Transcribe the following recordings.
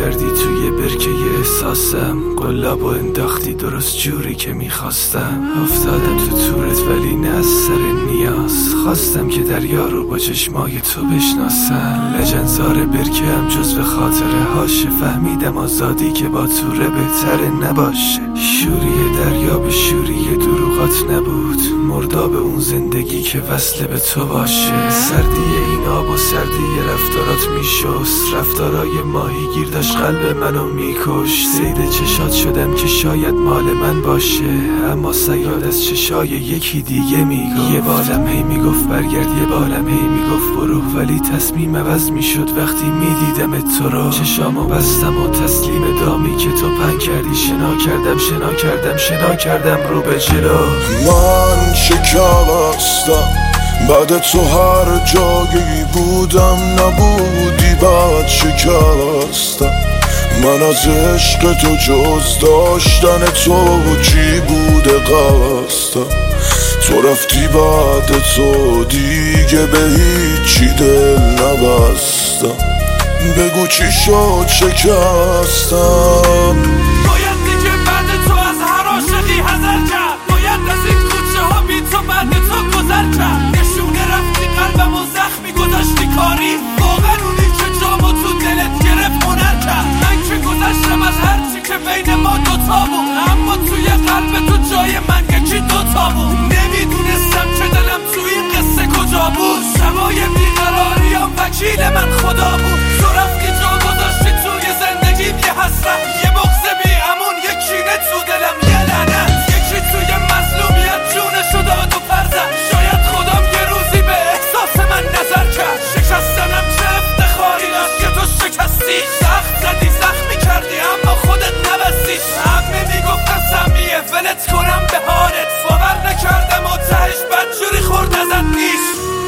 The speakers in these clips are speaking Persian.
کردی توی برکه احساسم، قلاب و انداختی درست جوری که میخواستم. افتادم تو تورت ولی نه از سر نیاز، خواستم که دریا رو با چشمای تو بشناسم. لجنزار برکه هم جز به خاطره هاشه، فهمیدم آزادی که با توره بهتره نباشه. شوری دریا به شوری دروغات نبود، مرداب اون زندگی که وصله به تو باشه. سردی این آب و سردی رفتارات میشست، رفتارای ماهیگیر داشت قلب منو میکش. صید چشات شدم که شاید مال من باشه، اما صیاد از چشای یکی دیگه میگفت. یه بالم هی میگفت برگرد، یه بالم هی میگفت برو، ولی تصمیم عوض میشد وقتی میدیدم تو رو. چشامو بستم و تسلیم دامی که تو پنگ کردی، شنا کردم رو به جلو. من شکستم بعد تو، هر جایی بودم نبودی بعد شکستم. من از عشق تو جز داشتن تو چی بوده قصدم. تو رفتی بعد تو دیگه به هیچی دل نبستم. بگو چی شد شکستم. باید دیگه بعد تو از هر عاشقی حذر کرد، باید از این کوچه ها بی تو بعد تو گذر کرد. نشونه رفتی قلبم و زخمی گذاشتی کاری، واقعا اونی که جامو تو دلت گرفت هنر کرد. من که گذشتم از هرچی که بین ما دوتا بود، اما توی قلب تو جای من یکی دوتا بود. نمیدونستم که دلم توی این قصه کجا بود، شبای بیقراریام وکیل من خدا بود. تو رفتی جا گذاشتی توی زندگیم یه حسرت، یه بغض بی امون، یه کینه تو دلم، یه لعنت. یکی توی مظلومیت جونشو داد و پرزد، شاید خدام یه روزی به احساس من نظر کرد. شکستنم چه افتخاری داشت که تو شکستی، سخت زدی زخمی کردی اما خودت نبستی. همه میگفتن سمیه ولت کنم به حالت، باور نکردم و تهش بدجوری خورد ازت نیست.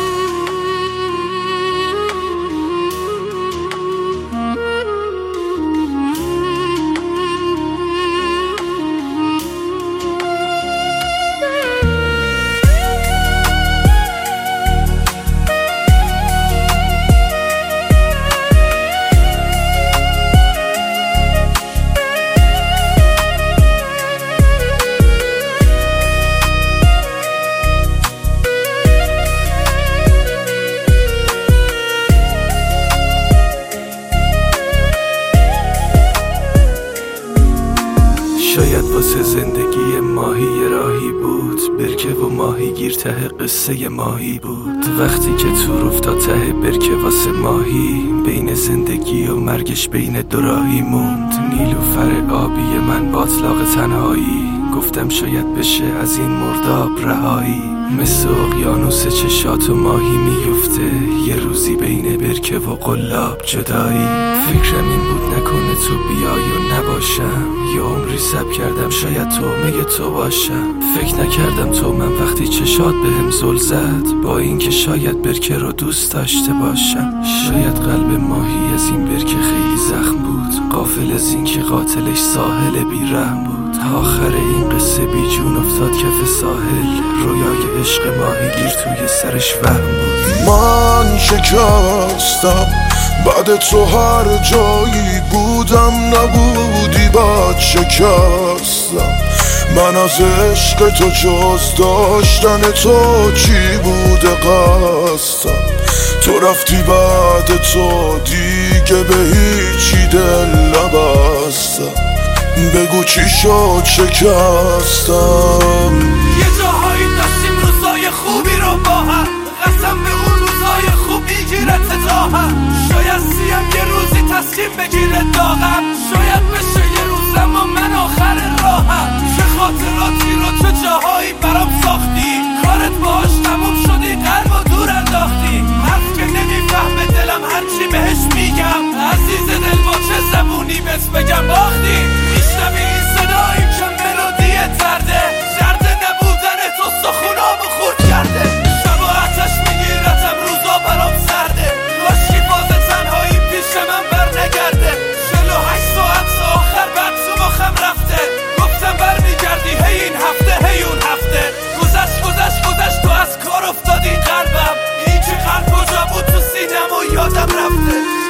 شاید واسه زندگی ماهی راهی بود، برکه و ماهیگیر ته قصه ماهی بود. وقتی که تور افتاد ته برکه واسه ماهی، بین زندگی و مرگش بین دو راهی موند. نیلوفر آبی من با اطلاق تنهایی، گفتم شاید بشه از این مرداب رهایی. مثل اقیانوس چشات و ماهی میفته، یه روزی بین برکه و قلاب جدایی. فکرم این بود نکنه تو بیای و نباشم، یه عمری صبر کردم شاید تومه تو باشم. فکر نکردم تو من وقتی چشات بهم زل زد، با اینکه شاید برکه رو دوست داشته باشم. شاید قلب ماهی از این برکه خیلی زخم بود، غافل از این که قاتلش ساحل بیرحم بود. آخر این قصه بی جون افتاد کف ساحل، رویای عشق ماهیگیر توی سرش وهم بود. من شکستم بعد تو، هر جایی بودم نبودی بعد شکستم. من از عشق تو جز داشتن تو چی بوده قصدم. تو رفتی بعد تو دیگه به هیچی دل نبستم. بگو چی شد شکستم. یه جاهایی داشتیم روزای خوبی رو با هم، قسم به اون روزای خوب میگیرت تا هم. شاید سیم یه روزی تصمیم بگیره داغم، شاید بشه یه روز اما من آخر راهم. چه خاطراتی رو چه جاهایی برام ساختی، کارت باش تموم شدی قلب و دور انداختی. حرف که نمیفهمه دلم هرچی بهش میگم، عزیز دل با چه زبونی بهت بگم باختی. میشنوی این صدایی که ملودی درده، درد نبودن تو سخونامو خورد کرده. شبا آتش میگیرتم روزا برام سرده، کاشکی باز تنهایی پیش من بر نگرده. 48 ساعت آخر بعد تو مخم رفته، گفتم بر میگردی هی این هفته هی اون هفته. گذشت تو از کار افتادی قلبم، این که قلب کجا بود تو سینم و یادم رفته.